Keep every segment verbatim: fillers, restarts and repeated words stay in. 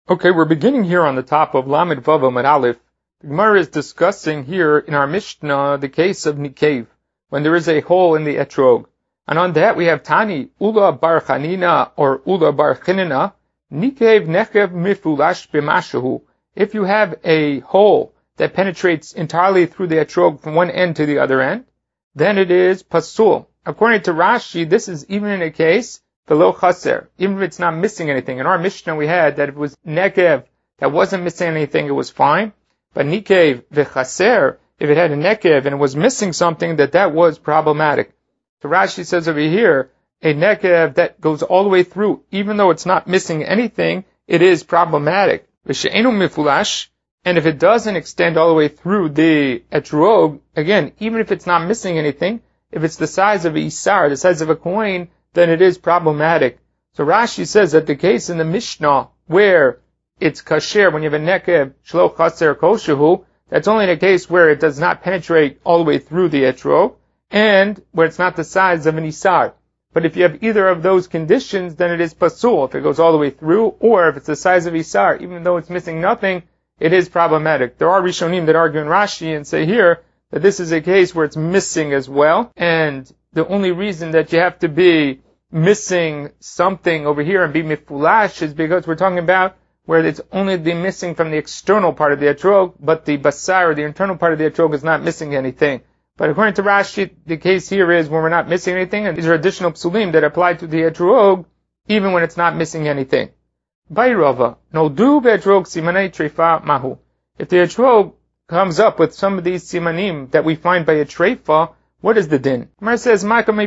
Okay, we're beginning here on the top of Lamed Vav Amud Aleph. The Gemara is discussing here in our Mishnah the case of Nikev, when there is a hole in the etrog. And on that we have Tani, Ula bar Chanina or Ula bar Chinina, Nikev nechev mifulash b'mashahu. If you have a hole that penetrates entirely through the etrog from one end to the other end, then it is pasul. According to Rashi, this is even in a case below chaser, even if it's not missing anything. In our Mishnah we had that if it was nekev that wasn't missing anything, it was fine. But nikev v'chaser, if it had a nekev and it was missing something, that that was problematic. So Rashi says over here, a nekev that goes all the way through, even though it's not missing anything, it is problematic. V'she'enu mifulash, and if it doesn't extend all the way through the etrog, again, even if it's not missing anything, if it's the size of a isar, the size of a coin, then it is problematic. So Rashi says that the case in the Mishnah where it's kasher, when you have a nekev shlo chaser koshehu, that's only in a case where it does not penetrate all the way through the etrog, and where it's not the size of an isar. But if you have either of those conditions, then it is pasul, if it goes all the way through, or if it's the size of isar, even though it's missing nothing, it is problematic. There are Rishonim that argue in Rashi and say here that this is a case where it's missing as well, and the only reason that you have to be missing something over here and be mifulash is because we're talking about where it's only the missing from the external part of the etrog, but the basar, the internal part of the etrog, is not missing anything. But according to Rashi, the case here is when we're not missing anything, and these are additional psulim that apply to the etrog, even when it's not missing anything. Bayrava, no du be'etrog simanei treifa mahu. If the etrog comes up with some of these simanim that we find by a treifa, what is the din? Gemara says,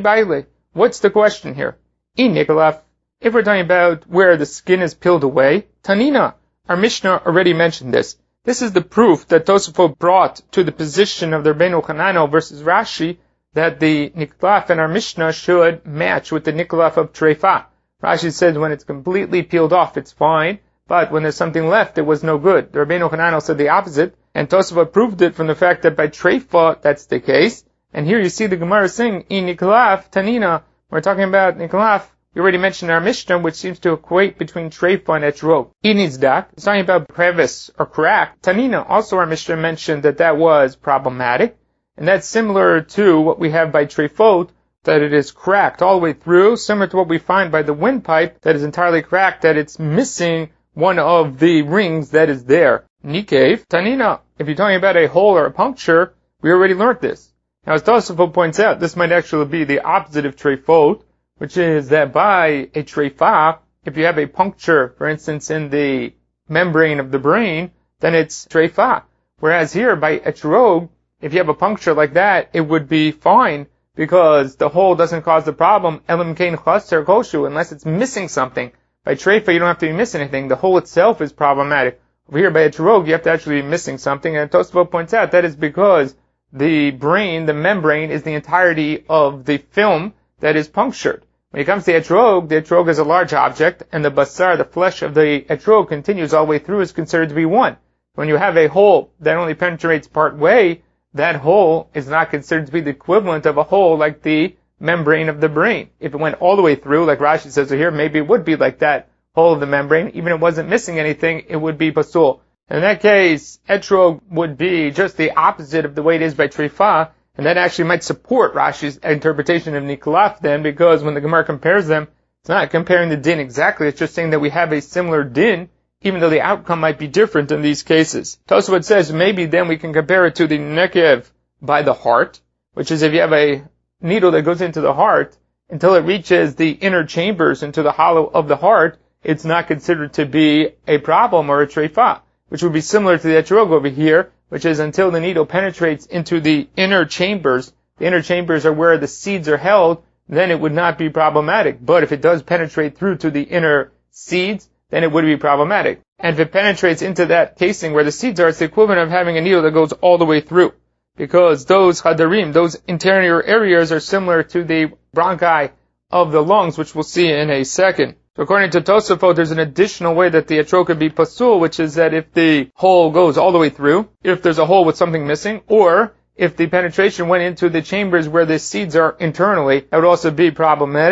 what's the question here? In Nikolaf, if we're talking about where the skin is peeled away, Tanina, our Mishnah already mentioned this. This is the proof that Tosafot brought to the position of the Rabbeinu Hananel versus Rashi, that the Nikolaf in our Mishnah should match with the Nikolaf of Treifa. Rashi says when it's completely peeled off, it's fine, but when there's something left, it was no good. The Rabbeinu Hananel said the opposite, and Tosafot proved it from the fact that by Treifa, that's the case. And here you see the Gemara saying, in Nikolaf, Tanina, we're talking about Nikolaf, we already mentioned our Mishnah, which seems to equate between Treifa and Etrog. In Izdak, it's talking about crevice or crack. Tanina, also our Mishnah mentioned that that was problematic, and that's similar to what we have by Treifot, that it is cracked all the way through, similar to what we find by the windpipe, that is entirely cracked, that it's missing one of the rings that is there. Nikev, Tanina, if you're talking about a hole or a puncture, we already learned this. Now, as Tosafot points out, this might actually be the opposite of treifot, which is that by a treifa, if you have a puncture, for instance, in the membrane of the brain, then it's treifa. Whereas here, by etrog, if you have a puncture like that, it would be fine, because the hole doesn't cause the problem, elim kein chaser koshu, unless it's missing something. By treifa, you don't have to be missing anything. The hole itself is problematic. Over here, by etrog, you have to actually be missing something, and Tosafot points out that is because the brain, the membrane, is the entirety of the film that is punctured. When it comes to the etrog, the etrog is a large object, and the basar, the flesh of the etrog, continues all the way through, is considered to be one. When you have a hole that only penetrates part way, that hole is not considered to be the equivalent of a hole like the membrane of the brain. If it went all the way through, like Rashi says here, maybe it would be like that hole of the membrane. Even if it wasn't missing anything, it would be pasul. In that case, etrog would be just the opposite of the way it is by treifa, and that actually might support Rashi's interpretation of Nikolaf then, because when the Gemara compares them, it's not comparing the din exactly, it's just saying that we have a similar din, even though the outcome might be different in these cases. Tosafot says maybe then we can compare it to the nekev by the heart, which is if you have a needle that goes into the heart, until it reaches the inner chambers into the hollow of the heart, it's not considered to be a problem or a treifa, which would be similar to the etrog over here, which is until the needle penetrates into the inner chambers, the inner chambers are where the seeds are held, then it would not be problematic. But if it does penetrate through to the inner seeds, then it would be problematic. And if it penetrates into that casing where the seeds are, it's the equivalent of having a needle that goes all the way through. Because those hadarim, those interior areas, are similar to the bronchi of the lungs, which we'll see in a second. So according to Tosafot, there's an additional way that the etrog could be pasul, which is that if the hole goes all the way through, if there's a hole with something missing, or if the penetration went into the chambers where the seeds are internally, that would also be problematic.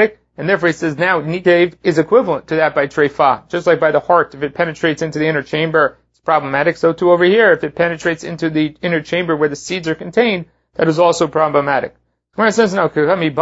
And therefore he says now nikev is equivalent to that by treifa. Just like by the heart, if it penetrates into the inner chamber, it's problematic. So too over here, if it penetrates into the inner chamber where the seeds are contained, that is also problematic. Gemara says now,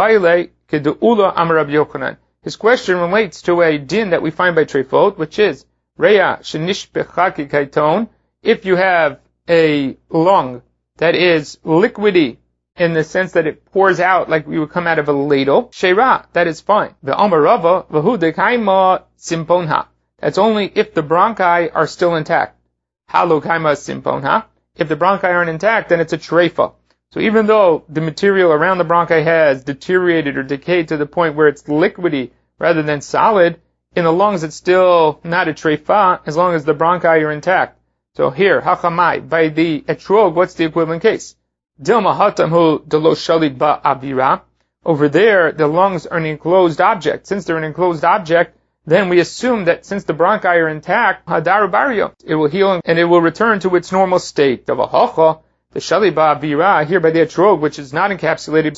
his question relates to a din that we find by treifot, which is reya shenishpecha kikaiton. If you have a lung that is liquidy, in the sense that it pours out like we would come out of a ladle, sheira, that is fine. The amarava v'hu dekaima simponha. That's only if the bronchi are still intact. Halo kaima simponha. If the bronchi aren't intact, then it's a treifa. So even though the material around the bronchi has deteriorated or decayed to the point where it's liquidy rather than solid, in the lungs it's still not a treifa as long as the bronchi are intact. So here, hachamai, by the etrog, what's the equivalent case? Dilma hatamhu delo shalit ba abira. Over there, the lungs are an enclosed object. Since they're an enclosed object, then we assume that since the bronchi are intact, hadaru bario, it will heal and it will return to its normal state. The shalit ba abira, here by the etrog, which is not encapsulated,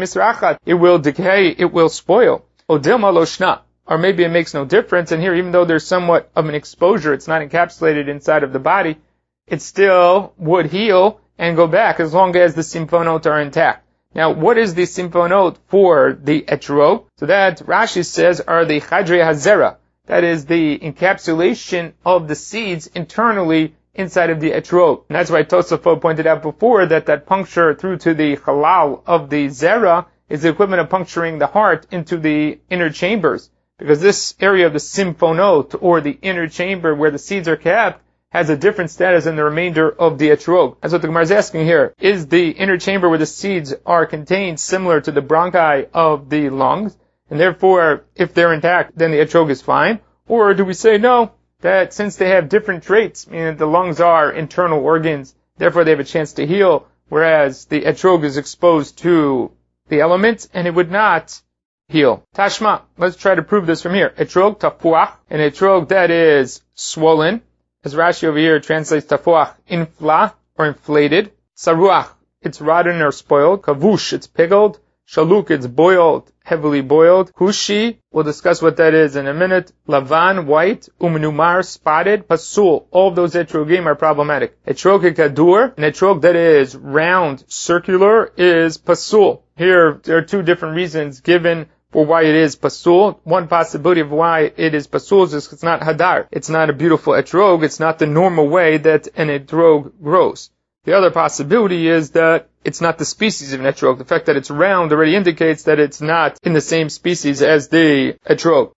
it will decay, it will spoil. O dilma lo shna. Or maybe it makes no difference, and here, even though there's somewhat of an exposure, it's not encapsulated inside of the body, it still would heal and go back as long as the simponot are intact. Now, what is the simponot for the etrog? So that Rashi says are the chadrei hazera. That is the encapsulation of the seeds internally inside of the etrog. And that's why Tosafot pointed out before that that puncture through to the halal of the zera is the equivalent of puncturing the heart into the inner chambers. Because this area of the simponot, or the inner chamber where the seeds are kept, has a different status than the remainder of the etrog. That's what the Gemara is asking here. Is the inner chamber where the seeds are contained similar to the bronchi of the lungs? And therefore, if they're intact, then the etrog is fine? Or do we say no, that since they have different traits, meaning the lungs are internal organs, therefore they have a chance to heal, whereas the etrog is exposed to the elements, and it would not heal. Tashma, let's try to prove this from here. Etrog tapuach, an etrog that is swollen, as Rashi over here translates tapuach, infla, or inflated. Saruach, it's rotten or spoiled. Kavush, it's pickled. Shaluk, it's boiled, heavily boiled. Kushi, we'll discuss what that is in a minute. Lavan, white. Umnumar, spotted. Pasul, all of those etrogim are problematic. Etrog kadur, an etrog that is round, circular, is pasul. Here, there are two different reasons given for why it is pasul. One possibility of why it is pasul is it's not hadar. It's not a beautiful etrog. It's not the normal way that an etrog grows. The other possibility is that it's not the species of an etrog. The fact that it's round already indicates that it's not in the same species as the etrog.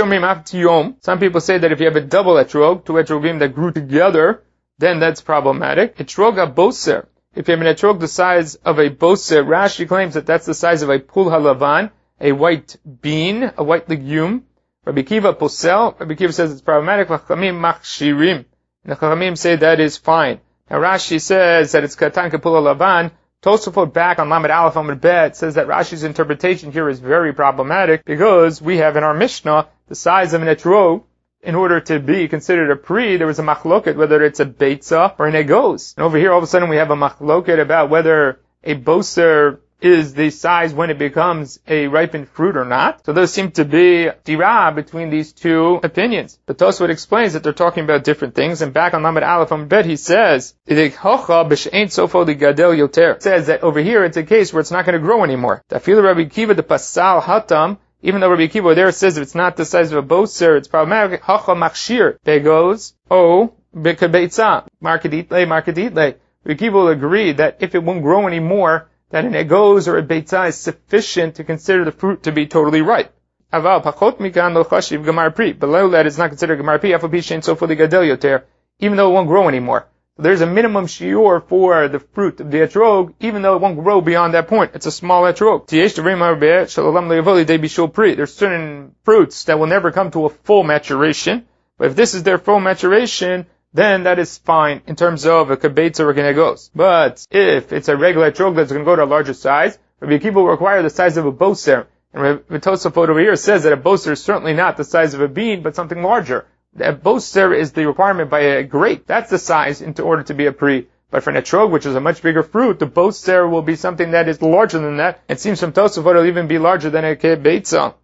Some people say that if you have a double etrog, two etrogim that grew together, then that's problematic. Etrog aboser. If you have an etrog the size of a boser, Rashi claims that that's the size of a pul halavan, a white bean, a white legume. Rabbi Kiva posel. Rabbi Kiva says it's problematic. Chachamim machshirim. The Chachamim say that is fine. Now Rashi says that it's katan kepul halavan. Tosafot back on Lamed Aleph Amud Bet says that Rashi's interpretation here is very problematic because we have in our Mishnah the size of an etrog. In order to be considered a pri, there was a machloket whether it's a beitza or an egos. And over here all of a sudden we have a machloket about whether a boser is the size when it becomes a ripened fruit or not. So there seem to be dira between these two opinions. But Tosfot explains that they're talking about different things, and back on Lamed Aleph Amud Bet he says, it says that over here it's a case where it's not going to grow anymore. Tafil Rabbi Kiva the pasal hatam, even though Rabbi Kiva there says if it's not the size of a boser, it's problematic. Hacha machshir begos o bekabeitza markeditle markeditle. Rabbi Kiva will agree that if it won't grow anymore, that an egos or a beitza is sufficient to consider the fruit to be totally ripe. Aval pachot mikan lo chashiv gamar pri. Below that is not considered gamar pri. Afal pi shein sofo ligadel yoter, even though it won't grow anymore. So there's a minimum shiur for the fruit of the etrog, even though it won't grow beyond that point. It's a small etrog. There's certain fruits that will never come to a full maturation, but if this is their full maturation, then that is fine in terms of a kabetza or a goes. But if it's a regular etrog that's going to go to a larger size, Rabbi Akiva will require the size of a boser. And Rabbi Tosafot over here says that a boser is certainly not the size of a bean, but something larger. A boser is the requirement by a grape. That's the size in order to be a pri. But for an etrog, which is a much bigger fruit, the boser will be something that is larger than that. It seems from Tosafot it'll even be larger than a kebetza.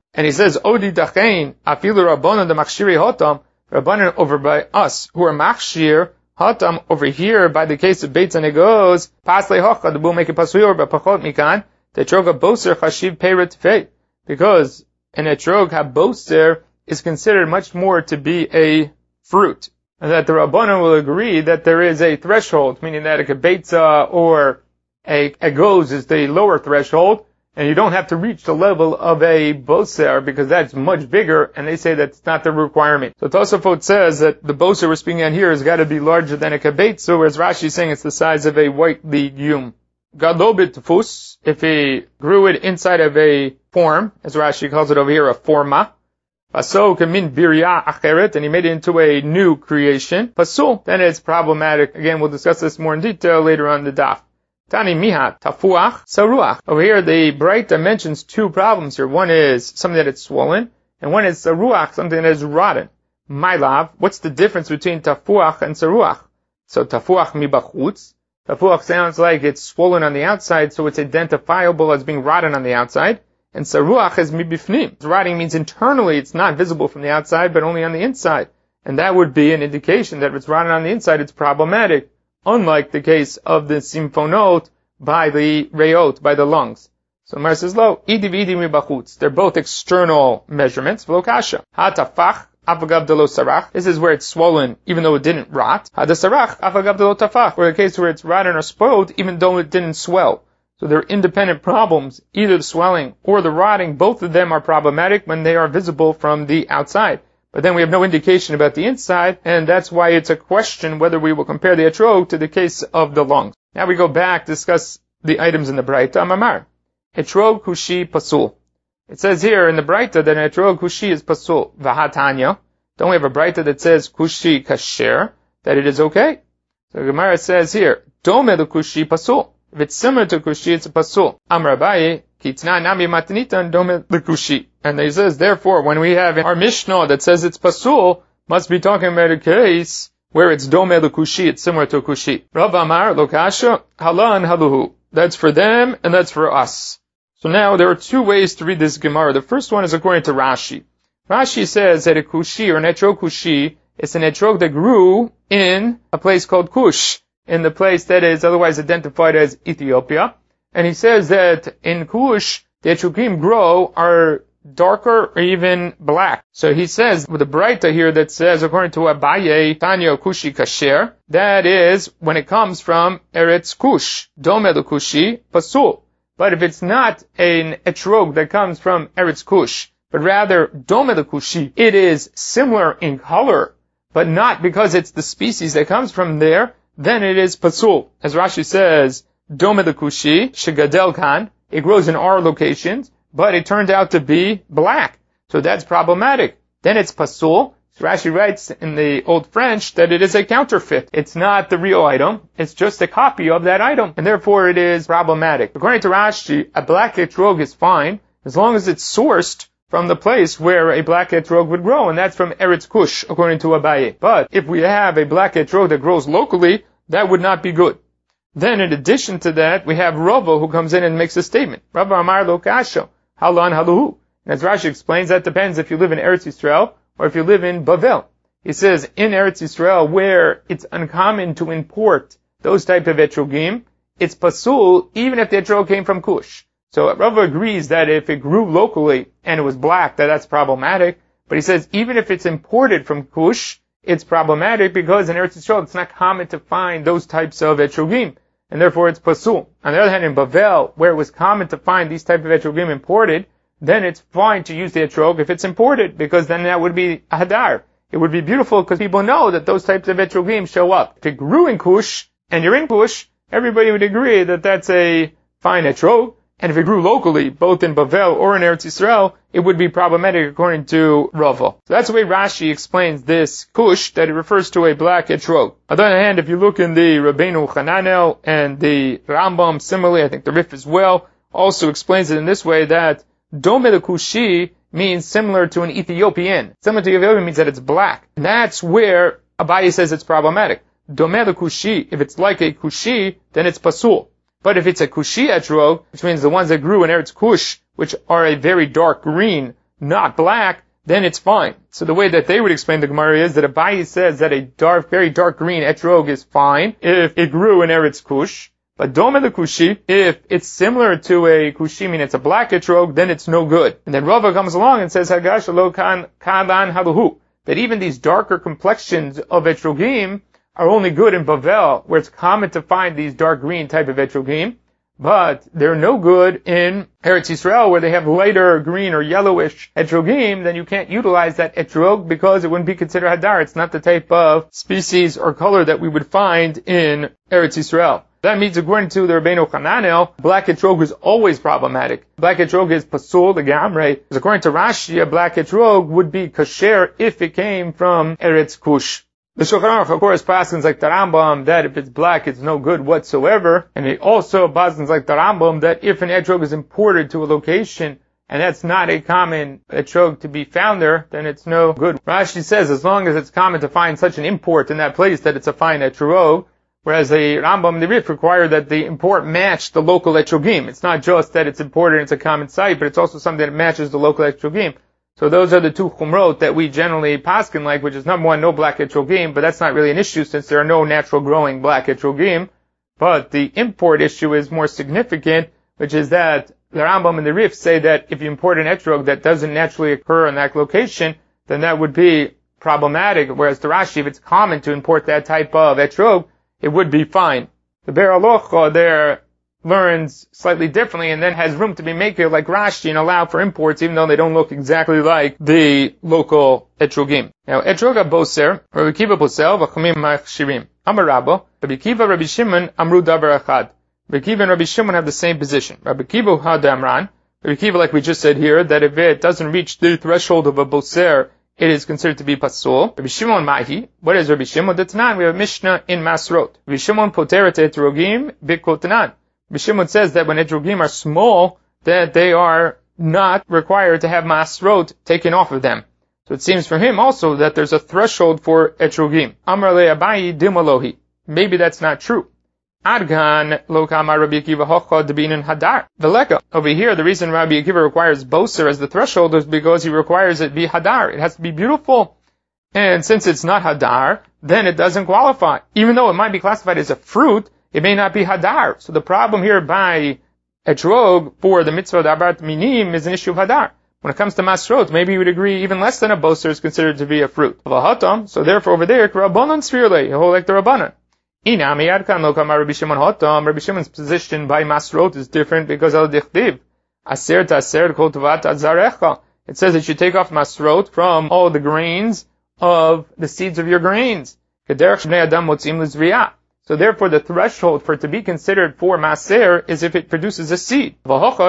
And he says, Odi dachein, afilu rabbanon de machshiri hotam, rabbanon over by us, who are machshir, hotam over here, by the case of Beitz and Egos, pasle hocha, the bull make a pasuyor, but pachot mikan, tetrog ha-boser chashiv peiret fei. Because an etrog ha-boser is considered much more to be a fruit. And that the rabbanon will agree that there is a threshold, meaning that a kibetza or a Egos is the lower threshold, and you don't have to reach the level of a boser because that's much bigger, and they say that's not the requirement. So Tosafot says that the boser we're speaking on here has got to be larger than a kibetza, whereas Rashi is saying it's the size of a white legume. Gadobit tfus, if he grew it inside of a form, as Rashi calls it over here, a forma. Pasul kamin birya acheret, and he made it into a new creation. Pasul, then it's problematic. Again, we'll discuss this more in detail later on the daf. Tani miha, tafuach, saruach. Over here, the Braita mentions two problems here. One is something that is swollen, and one is saruach, something that is rotten. Mylav, what's the difference between tafuach and saruach? So tafuach mibachutz. Tafuach sounds like it's swollen on the outside, so it's identifiable as being rotten on the outside. And saruach is mibifnim. Rotting means internally, it's not visible from the outside, but only on the inside. And that would be an indication that if it's rotten on the inside, it's problematic. Unlike the case of the simfonot by the reot, by the lungs. So Mar says, lo, idi v'idi mibachutz. They're both external measurements. V'lo kasha. Ha-tafach, afagav de lo sarach. This is where it's swollen, even though it didn't rot. Ha-da-sarach, afagav de lo tafach. Or the case where it's rotten or spoiled, even though it didn't swell. So they're independent problems. Either the swelling or the rotting, both of them are problematic when they are visible from the outside. But then we have no indication about the inside, and that's why it's a question whether we will compare the etrog to the case of the lungs. Now we go back to discuss the items in the Braita. Amamar. Etrog kushi pasul. It says here in the Braita that an etrog kushi is pasul. Vahatanya. Don't we have a Braita that says kushi kasher, that it is okay? So Gemara says here, Dome the kushi pasul. If it's similar to kushi, it's a pasul. Amar Abaye, kitna nami matnitan dome the kushi. And he says, therefore, when we have our Mishnah that says it's pasul, must be talking about a case where it's dome the kushi, it's similar to kushi. Rav Amar lokasha halan haluhu. That's for them and that's for us. So now there are two ways to read this Gemara. The first one is according to Rashi. Rashi says that a kushi or an etrog kushi is an etrog that grew in a place called Kush, in the place that is otherwise identified as Ethiopia. And he says that in Kush, the etrogim grow are darker or even black. So he says with a Braita here that says, according to Abaye, Tanya Kushi Kasher, that is when it comes from Eretz Kush, Domel Kushi, Pasul. But if it's not an etrog that comes from Eretz Kush, but rather Domel Kushi, it is similar in color, but not because it's the species that comes from there, then it is Pasul. As Rashi says, Domel Kushi, Shegadel Kan, it grows in our locations, but it turned out to be black. So that's problematic. Then it's pasul. So Rashi writes in the Old French that it is a counterfeit. It's not the real item. It's just a copy of that item. And therefore it is problematic. According to Rashi, a black etrog is fine as long as it's sourced from the place where a black etrog would grow. And that's from Eretz Kush, according to Abaye. But if we have a black etrog that grows locally, that would not be good. Then in addition to that, we have Rava who comes in and makes a statement. Rava Amar lo kasha. Halan haluhu. And as Rashi explains, that depends if you live in Eretz Yisrael or if you live in Bavel. He says, in Eretz Yisrael, where it's uncommon to import those type of etrogim, it's pasul, even if the etrog came from Kush. So Rava agrees that if it grew locally and it was black, that that's problematic. But he says, even if it's imported from Kush, it's problematic because in Eretz Yisrael, it's not common to find those types of etrogim. And therefore it's pasul. On the other hand, in Bavel, where it was common to find these type of etrogim imported, then it's fine to use the etrog if it's imported, because then that would be a hadar. It would be beautiful because people know that those types of etrogim show up. If it grew in Kush, and you're in Kush, everybody would agree that that's a fine etrog. And if it grew locally, both in Bavel or in Eretz Yisrael, it would be problematic according to Rava. So that's the way Rashi explains this Kush, that it refers to a black etrog. On the other hand, if you look in the Rabbeinu Hananel and the Rambam, similarly, I think the Rif as well, also explains it in this way that Domel Kushi means similar to an Ethiopian. Similar to Ethiopian means that it's black. And that's where Abaye says it's problematic. Domel Kushi, if it's like a Kushi, then it's pasul. But if it's a Kushi etrog, which means the ones that grew in Eretz Kush, which are a very dark green, not black, then it's fine. So the way that they would explain the Gemara is that Abaye says that a dark, very dark green etrog is fine if it grew in Eretz Kush. But Dome the Kushi, if it's similar to a Kushi, meaning it's a black etrog, then it's no good. And then Rava comes along and says, Hagash lo kan kalan haluhu, that even these darker complexions of etrogim are only good in Bavel, where it's common to find these dark green type of etrogim, but they're no good in Eretz Yisrael, where they have lighter green or yellowish etrogim. Then you can't utilize that etrog because it wouldn't be considered hadar. It's not the type of species or color that we would find in Eretz Yisrael. That means, according to the Rabbeinu Hananel, black etrog is always problematic. Black etrog is pasul, the gamre. Because according to Rashi, a black etrog would be kasher if it came from Eretz Kush. The Shulchan Aruch, of course, paskins like the Rambam that if it's black, it's no good whatsoever. And it also paskins like the Rambam that if an etrog is imported to a location and that's not a common etrog to be found there, then it's no good. Rashi says as long as it's common to find such an import in that place that it's a fine etrog, whereas the Rambam and the Rif require that the import match the local etrogim. It's not just that it's imported and it's a common site, but it's also something that matches the local etrogim. So those are the two chumrot that we generally paskin like, which is number one, no black etrogim, but that's not really an issue since there are no natural growing black etrogim. But the import issue is more significant, which is that the Rambam and the Rif say that if you import an etrog that doesn't naturally occur in that location, then that would be problematic, whereas the Rashi, if it's common to import that type of etrog, it would be fine. The Be'er Halacha there learns slightly differently and then has room to be maker like Rashi and allow for imports even though they don't look exactly like the local etrogim. Now, etroga boser, Rabbi Kiva posel, v'chamim machshirim. Amar Rabba, Rabbi Kiva, Rabbi Shimon, amru davar achad. Rabbi Kiva and Rabbi Shimon have the same position. Rabbi Kiva had amran. Rabbi Kiva, like we just said here, that if it doesn't reach the threshold of a boser, it is considered to be pasul. Rabbi Shimon mahi. What is Rabbi Shimon? The Tanan, we have a Mishnah in Masrot. Rabbi Shimon poteret etrogim bikol Tanan. Rabbi Shimon says that when etrogim are small, that they are not required to have masrot taken off of them. So it seems from him also that there's a threshold for etrogim. Amar le Abaye dimalohi. Maybe that's not true. Adgan lo kama Rabbi Akiva hocha debinin hadar. Veleka. Over here, the reason Rabbi Akiva requires boser as the threshold is because he requires it be hadar. It has to be beautiful. And since it's not hadar, then it doesn't qualify. Even though it might be classified as a fruit, it may not be hadar. So the problem here by etrog for the mitzvah dabat minim is an issue of hadar. When it comes to masrot, maybe you would agree even less than a boser is considered to be a fruit. So therefore over there, rabbanon svirle, you hold like the rabbanon. Inami adkan lo kama Rabbi Shimon hotam. Rabbi Shimon's position by masrot is different because al dichtiv aser taser kol tovat azarecha. It says that you take off masrot from all the grains of the seeds of your grains. Kederech shnei adam motzim lizriyah. So therefore, the threshold for it to be considered for maser is if it produces a seed. But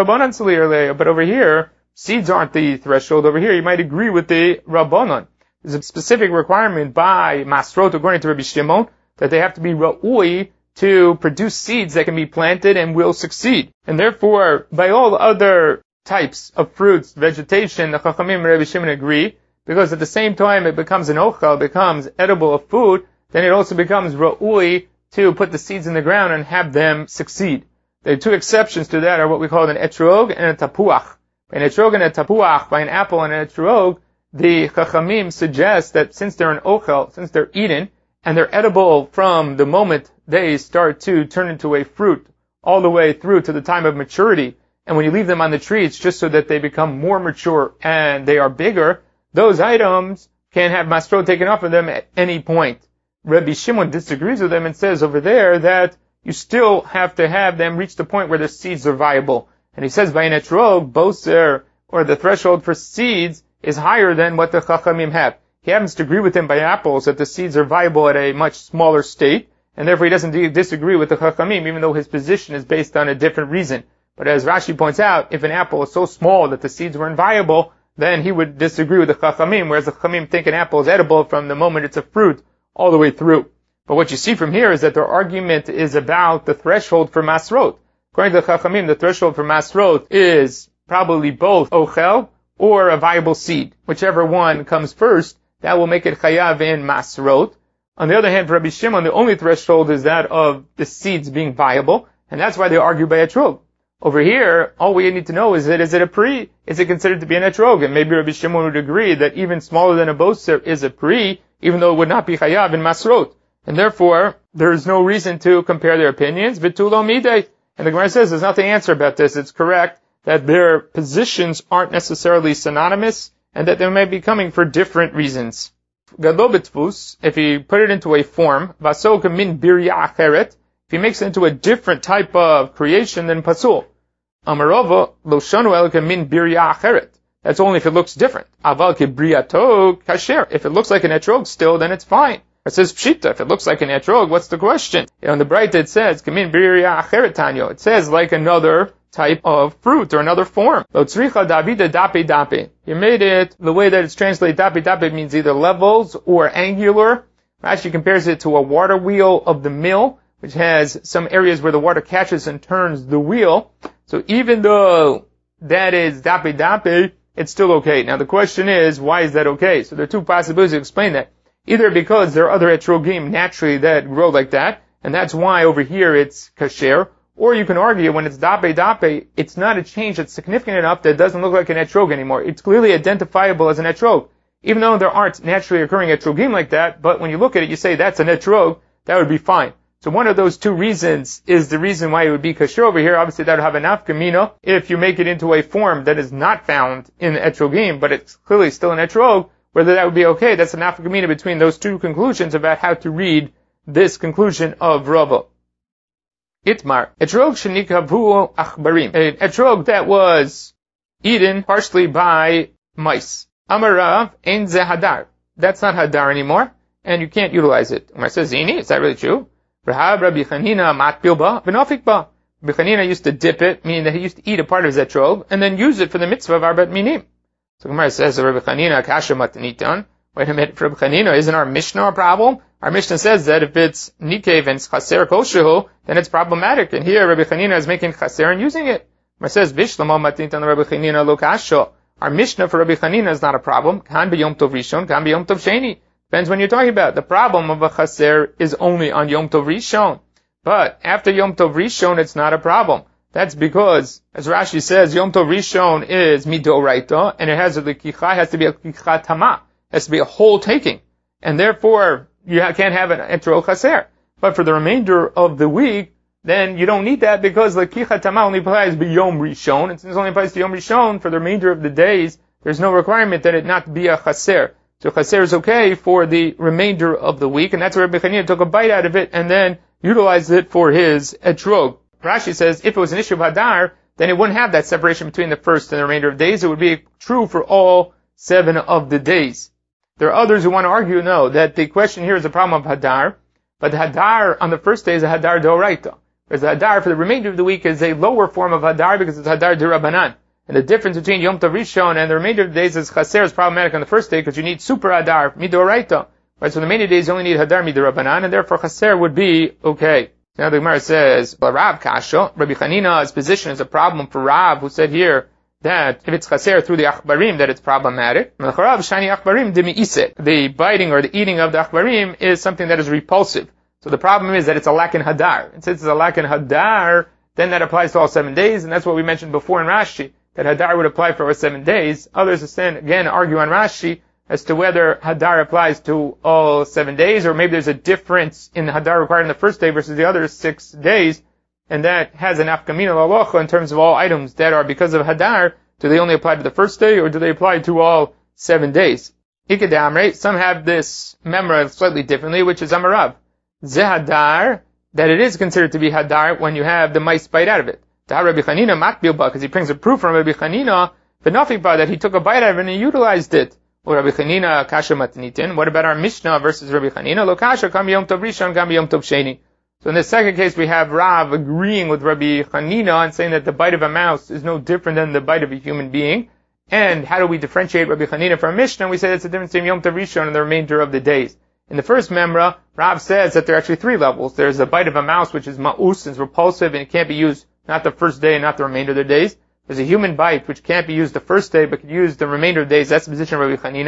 over here, seeds aren't the threshold. Over here, you might agree with the rabbanon. There's a specific requirement by masrot, according to Rabbi Shimon, that they have to be ra'ui to produce seeds that can be planted and will succeed. And therefore, by all other types of fruits, vegetation, the Chachamim and Rabbi Shimon agree, because at the same time it becomes an ochel, becomes edible of food, then it also becomes ra'ui to put the seeds in the ground and have them succeed. The two exceptions to that are what we call an etrog and a tapuach. By an etrog and a tapuach, by an apple and an etrog, the chachamim suggest that since they're an ochel, since they're eaten, and they're edible from the moment they start to turn into a fruit, all the way through to the time of maturity, and when you leave them on the tree, it's just so that they become more mature and they are bigger, those items can have masrot taken off of them at any point. Rabbi Shimon disagrees with them and says over there that you still have to have them reach the point where the seeds are viable. And he says by an etrog, boser, or the threshold for seeds, is higher than what the chachamim have. He happens to agree with him by apples that the seeds are viable at a much smaller state, and therefore he doesn't disagree with the chachamim, even though his position is based on a different reason. But as Rashi points out, if an apple is so small that the seeds were inviable, then he would disagree with the chachamim, whereas the chachamim think an apple is edible from the moment it's a fruit all the way through. But what you see from here is that their argument is about the threshold for masrot. According to the chachamim, the threshold for masrot is probably both ochel or a viable seed. Whichever one comes first, that will make it chayav in masrot. On the other hand, for Rabbi Shimon, the only threshold is that of the seeds being viable, and that's why they argue by etrog. Over here, all we need to know is that is it a pri? Is it considered to be an etrog? And maybe Rabbi Shimon would agree that even smaller than a boser is a pri, even though it would not be chayav in masrot. And therefore, there is no reason to compare their opinions. V'tulo midei. And the Gemara says there's nothing to answer about this. It's correct that their positions aren't necessarily synonymous and that they may be coming for different reasons. Gadol b'tfus, if he put it into a form, vaso min birya acheret, if he makes it into a different type of creation, then pasul. Amarova lo shanu elka min birya acheret. That's only if it looks different. Aval kibriyato kasher. If it looks like an etrog still, then it's fine. It says pshita. If it looks like an etrog, what's the question? You know, in the Braita it says kamin birya acheret tanyo. It says like another type of fruit or another form. Lo tzricha davida dape dape. You made it the way that it's translated. Dape dape means either levels or angular. Rashi compares it to a water wheel of the mill, which has some areas where the water catches and turns the wheel. So even though that is dape dape, it's still okay. Now the question is, why is that okay? So there are two possibilities to explain that. Either because there are other etrogim naturally that grow like that, and that's why over here it's kasher, or you can argue when it's dape dape, it's not a change that's significant enough that it doesn't look like an etrog anymore. It's clearly identifiable as an etrog. Even though there aren't naturally occurring etrogim like that, but when you look at it, you say that's an etrog, that would be fine. So one of those two reasons is the reason why it would be kasher over here. Obviously that would have a nafkamina if you make it into a form that is not found in etrogim, but it's clearly still an etrog, whether that would be okay. That's a nafkamina between those two conclusions about how to read this conclusion of Rava. Itmar, etrog shenikavu achbarim. An etrog that was eaten partially by mice. Amarav ein ze hadar. That's not hadar anymore, and you can't utilize it. Umar says, Zini, is that really true? Rahab Rabbi Chanina matpil ba v'nofik ba. Rabbi Chanina used to dip it, meaning that he used to eat a part of his etrog, and then use it for the mitzvah of arbat minim. So Gemara says, Rabbi Chanina kasha matanitan. Wait a minute, for Rabbi Chanina, isn't our Mishnah a problem? Our Mishnah says that if it's nikev and chaser koshehu, then it's problematic. And here Rabbi Chanina is making chaser and using it. Gemara says, Vishlama matanitan Rabbi Chanina lo kasha. Our Mishnah for Rabbi Chanina is not a problem. Kan be Yom Tov Rishon, kan be Yom Tov Sheni. Depends when you're talking about. The problem of a chaser is only on Yom Tov Rishon. But after Yom Tov Rishon, it's not a problem. That's because, as Rashi says, Yom Tov Rishon is midoraita, and it has a lekicha, has to be a lekicha tama. It has to be a whole taking. And therefore, you can't have an etrog chaser. But for the remainder of the week, then you don't need that because lekicha tama only applies to Yom Rishon. And since it only applies to Yom Rishon, for the remainder of the days, there's no requirement that it not be a chaser. So chaser is okay for the remainder of the week, and that's where Rabbi Chanina took a bite out of it and then utilized it for his etrog. Rashi says if it was an issue of hadar, then it wouldn't have that separation between the first and the remainder of days. It would be true for all seven of the days. There are others who want to argue, no, that the question here is a problem of hadar, but the hadar on the first day is a hadar d'oraita. Whereas the hadar for the remainder of the week is a lower form of hadar because it's hadar d'Rabbanan. And the difference between Yom Tov Rishon and the remainder of the days is chaser is problematic on the first day because you need super hadar, midoraita. Right, so the remaining days you only need hadar midorabanan, and therefore chaser would be okay. Now the Gemara says, Rav Kasha, Rabbi Chanina's position is a problem for Rav, who said here that if it's chaser through the achbarim, that it's problematic. The biting or the eating of the achbarim is something that is repulsive. So the problem is that it's a lack in hadar. And since it's a lack in hadar, then that applies to all seven days, and that's what we mentioned before in Rashi, that hadar would apply for all seven days. Others again argue on Rashi as to whether hadar applies to all seven days, or maybe there's a difference in the hadar required in the first day versus the other six days, and that has an afkamina lalocha in terms of all items that are because of hadar. Do they only apply to the first day, or do they apply to all seven days? Ikadamre, some have this memra slightly differently, which is amarav. Zehadar, that it is considered to be hadar when you have the mice bite out of it. Rabbi Chanina matbilba, because he brings a proof from Rabbi Chanina, v'nafikba, that he took a bite out of it and he utilized it. Or Rabbi Chanina kasha matnitin. What about our Mishnah versus Rabbi Chanina? Lo kasha kam yom tov rishon kam yom tov sheni. So in the second case, we have Rav agreeing with Rabbi Chanina and saying that the bite of a mouse is no different than the bite of a human being. And how do we differentiate Rabbi Chanina from Mishnah? We say that's the difference between yom tov rishon and the remainder of the days. In the first memra, Rav says that there are actually three levels. There's a bite of a mouse, which is ma'us, is repulsive, and it can't be used not the first day and not the remainder of the days. There's a human bite, which can't be used the first day, but can use the remainder of the days. That's the position of Rabbi Chanina.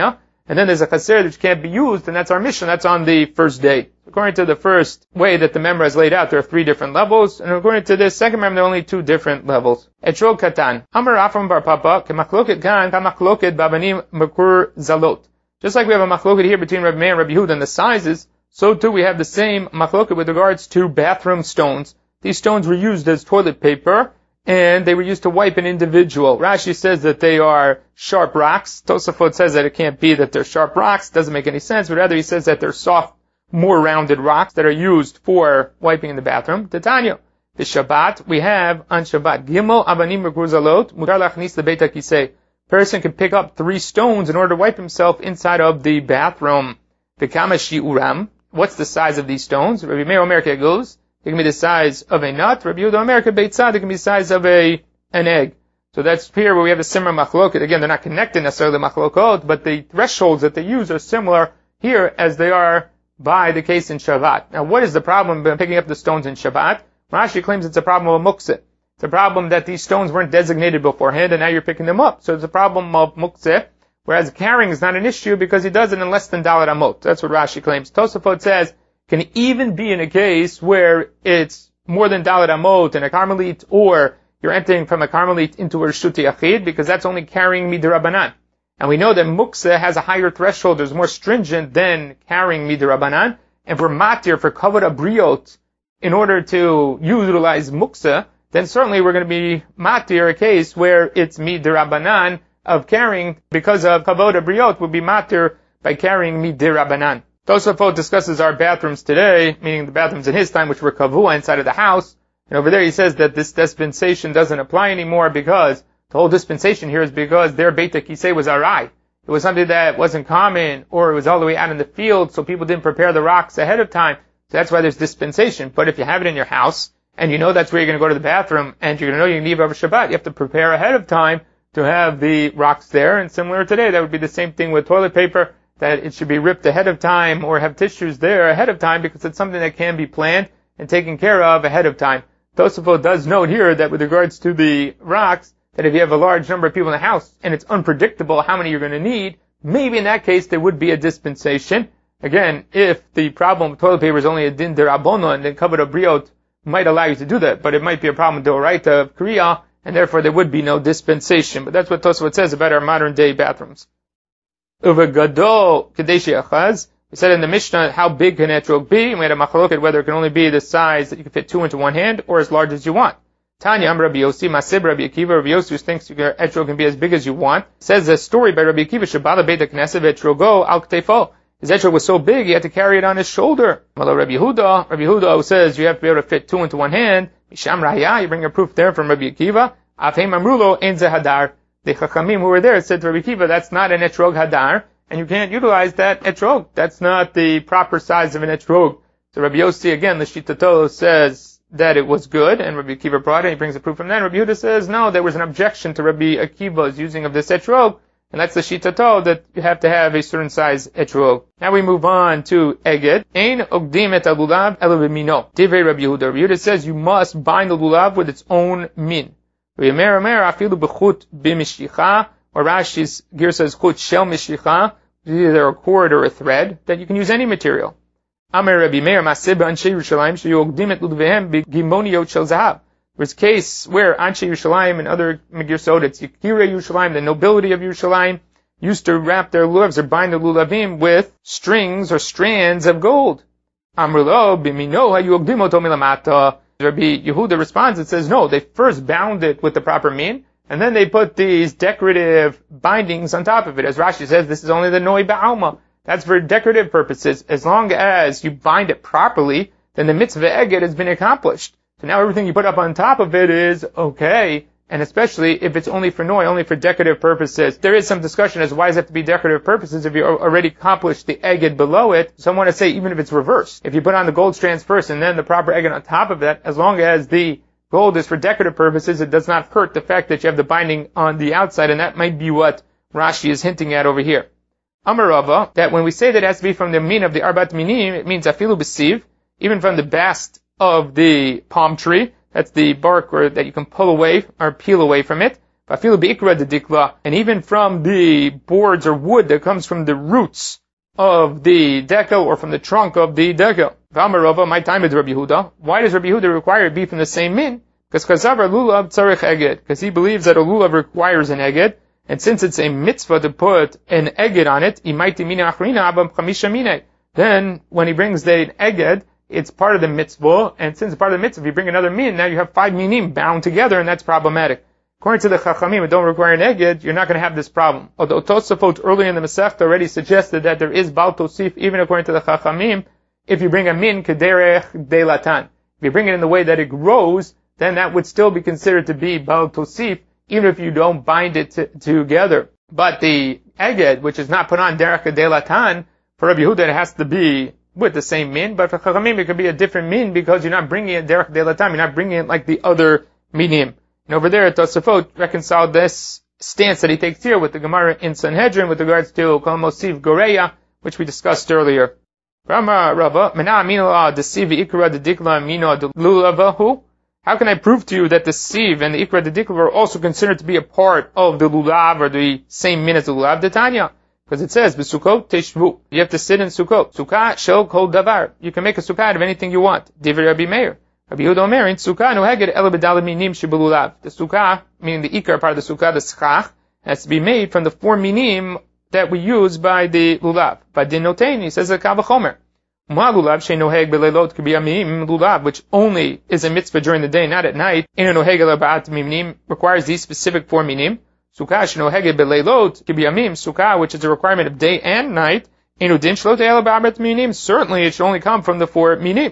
and then there's a chaser which can't be used, and that's our mission. That's on the first day. According to the first way that the member has laid out, there are three different levels, and according to this second member, there are only two different levels. Etrog katan. Amar Rafam bar Papa, kemachloket gan, kamachloket babanim makur zalot. Just like we have a machloket here between Rabbi Meir and Rabbi Yehuda and the sizes, so too we have the same machloket with regards to bathroom stones. These stones were used as toilet paper, and they were used to wipe an individual. Rashi says that they are sharp rocks. Tosafot says that it can't be that they're sharp rocks. Doesn't make any sense, but rather he says that they're soft, more rounded rocks that are used for wiping in the bathroom. Titania. The Shabbat, we have on Shabbat, Gimel Abanim Merkuzalot, Mutar Lachnis Lebeit HaKisei. Person can pick up three stones in order to wipe himself inside of the bathroom. The Kama Shi'uram. What's the size of these stones? Rabbi Meir Omer Keguz. They can be the size of a nut. Rabbi Yehuda Omer Beitzah. They can be the size of a an egg. So that's here where we have a similar machloket. Again, they're not connected necessarily to machlokot, but the thresholds that they use are similar here as they are by the case in Shabbat. Now, what is the problem with picking up the stones in Shabbat? Rashi claims it's a problem of muktzeh. It's a problem that these stones weren't designated beforehand, and now you're picking them up. So it's a problem of muktzeh, whereas carrying is not an issue because he does it in less than dalet amot. That's what Rashi claims. Tosafot says, can even be in a case where it's more than dalet amot in a Carmelit, or you're entering from a Carmelit into a Rishuti Yachid, because that's only carrying midirabanan. And we know that muktzeh has a higher threshold, is more stringent than carrying midirabanan. And for matir, for kavod abriot, in order to utilize muktzeh, then certainly we're going to be matir, a case where it's midirabanan of carrying, because of kavod abriot would be matir by carrying midirabanan. Tosafot discusses our bathrooms today, meaning the bathrooms in his time, which were kavua inside of the house. And over there he says that this dispensation doesn't apply anymore because the whole dispensation here is because their Beit HaKisei was arai. It was something that wasn't common, or it was all the way out in the field, so people didn't prepare the rocks ahead of time. So that's why there's dispensation. But if you have it in your house, and you know that's where you're going to go to the bathroom, and you're going to know you can leave over Shabbat, you have to prepare ahead of time to have the rocks there. And similar today, that would be the same thing with toilet paper, that it should be ripped ahead of time, or have tissues there ahead of time, because it's something that can be planned and taken care of ahead of time. Tosafot does note here that with regards to the rocks, that if you have a large number of people in the house and it's unpredictable how many you're going to need, maybe in that case there would be a dispensation. Again, if the problem with toilet paper is only a din derabona, and then kavod abriot might allow you to do that, but it might be a problem d'oraita of kriya, and therefore there would be no dispensation. But that's what Tosafot says about our modern day bathrooms. Uva gadol kadeshi achaz. We said in the Mishnah, how big can etrog be? And we had a machloket whether it can only be the size that you can fit two into one hand, or as large as you want. Tanya, Am Rabbi Yossi, Masib Rabbi Akiva. Rabbi Yossi thinks your etrog can be as big as you want. Says a story by Rabbi Akiva, Shabbat Beit HaKnesset etrogo al ktefo. His etrog was so big, he had to carry it on his shoulder. Malo Rabbi Yehuda, Rabbi Yehuda says you have to be able to fit two into one hand. Misham Raya, you bring a proof there from Rabbi Akiva. Afheim Amrulo, Ein Ze Hadar. The Chachamim who were there said to Rabbi Akiva, that's not an etrog hadar, and you can't utilize that etrog. That's not the proper size of an etrog. So Rabbi Yossi, again, the Shitato says that it was good, and Rabbi Akiva brought it, he brings a proof from that. Rabbi Yehuda says, no, there was an objection to Rabbi Akiva's using of this etrog, and that's the Shitato, that you have to have a certain size etrog. Now we move on to Eged. Ein ogdim et lulav elo b'mino. Divrei Rabbi Yehuda. Rabbi Yehuda says you must bind the lulav with its own min. Rabbi Meir Omer afilu b'chut b'mishicha, or Rashi's gear says chut shel mishicha, either a cord or a thread, that you can use any material. Amar Rabbi Meir masib anshe Yerushalayim sheyogdim et lulavehem b'gimoniot shel zahav. There's a case where Anshe Yerushalayim and other Megirsot, it's Yekirei Yerushalayim, the nobility of Yerushalayim, used to wrap their lulavs or bind their lulavim with strings or strands of gold. Amrulo b'mino hayogdim oto milamata. Rabbi Yehuda responds and says, no, they first bound it with the proper mean, and then they put these decorative bindings on top of it. As Rashi says, this is only the noi ba'alma. That's for decorative purposes. As long as you bind it properly, then the mitzvah eged has been accomplished. So now everything you put up on top of it is okay, and especially if it's only for noi, only for decorative purposes. There is some discussion as why does it have to be decorative purposes if you already accomplished the eged below it. So I want to say even if it's reversed, if you put on the gold strands first and then the proper eged on top of that, as long as the gold is for decorative purposes, it does not hurt the fact that you have the binding on the outside, and that might be what Rashi is hinting at over here. Amar Rava, that when we say that it has to be from the min of the arbat minim, it means afilu b'siv, even from the bast of the palm tree. That's the bark or that you can pull away or peel away from it. And even from the boards or wood that comes from the roots of the dekel or from the trunk of the dekel. My time is Rabbi Yehuda. Why does Rabbi Yehuda require it be from the same min? Because kazavar lulav tzarich eged. Because he believes that a lulav requires an eged, and since it's a mitzvah to put an eged on it, then when he brings the eged, it's part of the mitzvah, and since it's part of the mitzvah, if you bring another min, now you have five minim bound together, and that's problematic. According to the Chachamim, it don't require an eged, you're not going to have this problem. Although Tosafot earlier in the Masechta already suggested that there is Baal Tosif, even according to the Chachamim, if you bring a min kederech deilatan. If you bring it in the way that it grows, then that would still be considered to be Baal Tosif, even if you don't bind it to, together. But the eged, which is not put on derech deilatan, for Rabbi Yehuda it has to be with the same min, but for Chachamim it could be a different min because you're not bringing it derech deilatan, you're not bringing it like the other minim. And over there, Tosafot reconciled this stance that he takes here with the Gemara in Sanhedrin with regards to Kol Mosiv Goreya, which we discussed earlier. How can I prove to you that the sieve and the ikra de dikla are also considered to be a part of the lulav or the same min as the lulav de Tanya? Because it says, B'sukkot teshvu. You have to sit in sukkot. Sukkah shel kol davar. You can make a sukkah out of anything you want. Divrei Rabbi Meir. Rabbi Yehuda Omer, in sukkah noheged ela b'dalet minim shebelulav. The sukkah, meaning the ikar part of the sukkah, the schach, has to be made from the four minim that we use by the lulav. By dinotain, he says a kal v'chomer. Ma lulav she'noheg b'leilot k'biyamim lulav, which only is a mitzvah during the day, not at night. Ina noheg ela b'at minim, requires these specific four minim. Sukkah she'noheg b'leilot k'biyamim, sukkah, which is a requirement of day and night. Certainly it should only come from the four minim.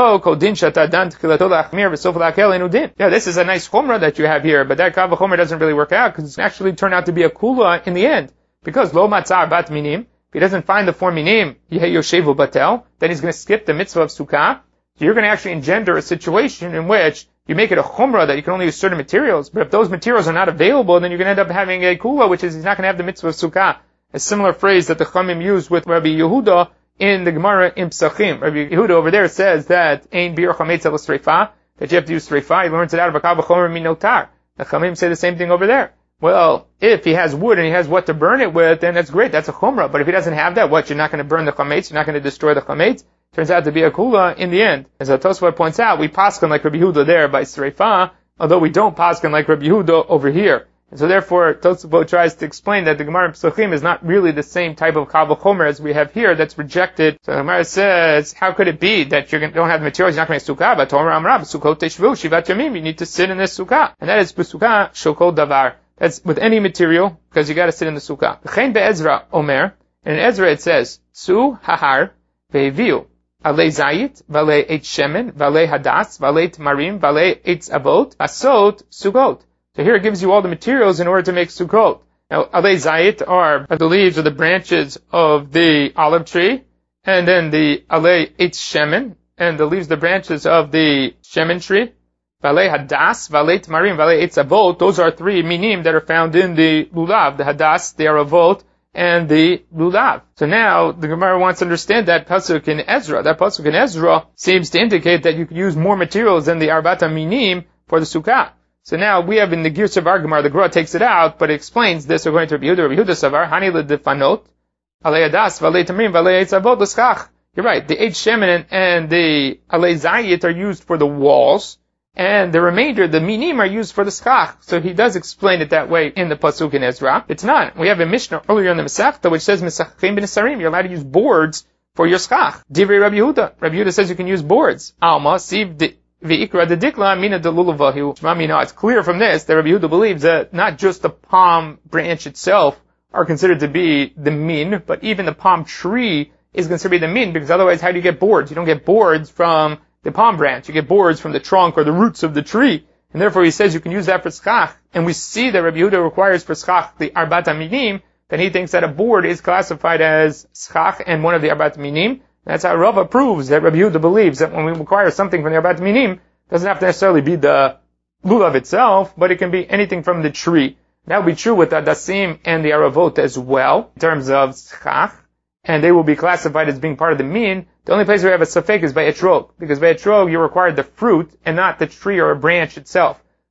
Yeah, this is a nice chumrah that you have here, but that kav v'chomer doesn't really work out because it actually turned out to be a kula in the end. Because lo matzah bat minim, if he doesn't find the four minim, yoshevu batel, then he's going to skip the mitzvah of sukkah. So you're going to actually engender a situation in which you make it a chumrah that you can only use certain materials, but if those materials are not available, then you're going to end up having a kula, which is he's not going to have the mitzvah of sukkah. A similar phrase that the Chamim used with Rabbi Yehuda in the Gemara in Psachim. Rabbi Yehuda over there says that ein bir chametz el sreifa, that you have to use sreifa. He learns it out of a kal v'chomer min notar. The Chamim say the same thing over there. Well, if he has wood and he has what to burn it with, then that's great. That's a chumrah. But if he doesn't have that, what? You're not going to burn the chametz. You're not going to destroy the chametz. Turns out to be a kula in the end. As Tosfot points out, we paskin like Rabbi Yehuda there by sreifa, although we don't paskin like Rabbi Yehuda over here. And so therefore, Tosafot tries to explain that the Gemara in Pesachim is not really the same type of kal v'chomer as we have here that's rejected. So the Gemara says, how could it be that you don't have the materials, you're not going to make sukkah, but Tomer Amrab, sukkot teshvu, shivat yamim, you need to sit in this sukkah. And that is b'sukkah shokol davar. That's with any material, because you got to sit in the sukkah. V'chein be'ezra omer, and in Ezra it says, su hahar ve'eviu, alei zayit, valei et shemen, valei hadas, valei tmarim, valei etz avot, asot sukkot. So here it gives you all the materials in order to make sukkot. Now, alei zayit are the leaves or the branches of the olive tree, and then the alei etz shemen, and the leaves, the branches of the shemen tree. Valei hadas, valei tmarim, valei etz avot. Those are three minim that are found in the lulav. The hadas, the avot, and the lulav. So now the Gemara wants to understand that pasuk in Ezra. That pasuk in Ezra seems to indicate that you could use more materials than the arbata minim for the sukkah. So now we have in the Girsa of our Gemara, the Gemara takes it out, but it explains this according to Rabbi Yehuda. Rabbi Yehuda savar hani ledefanot alei hadas valei tamrim valei etz avot l'schach. You're right. The eight shemen and the alei zayit are used for the walls, and the remainder, the minim, are used for the schach. So he does explain it that way in the pasuk in Ezra. It's not. We have a Mishnah earlier in the Masechta which says misachim b'nesarim. You're allowed to use boards for your schach. Divrei Rabbi Yehuda. Rabbi Yehuda says you can use boards. Alma siv de V'ikra de dikla mina de lulavahu. Shmamina. It's clear from this that Rabbi Yehuda believes that not just the palm branch itself are considered to be the min, but even the palm tree is considered to be the min, because otherwise how do you get boards? You don't get boards from the palm branch. You get boards from the trunk or the roots of the tree. And therefore he says you can use that for schach. And we see that Rabbi Yehuda requires for schach the arbata minim, then he thinks that a board is classified as schach and one of the arbata minim. That's how Rava proves that Rabbi Yehuda believes that when we require something from the Arbat Minim, it doesn't have to necessarily be the lulav itself, but it can be anything from the tree. That will be true with the Dasim and the Aravot as well, in terms of Schach, and they will be classified as being part of the Min. The only place where we have a Safek is by Etrog, because by Etrog you require the fruit and not the tree or a branch itself.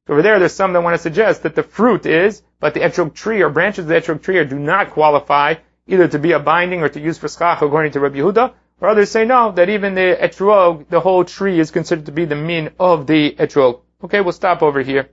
Over there, there's some that want to suggest that the fruit is, but the etrog tree or branches of the etrog tree do not qualify either to be a binding or to use for schach according to Rabbi Yehuda. Or others say no, that even the etrog, the whole tree is considered to be the min of the etrog. Okay, we'll stop over here.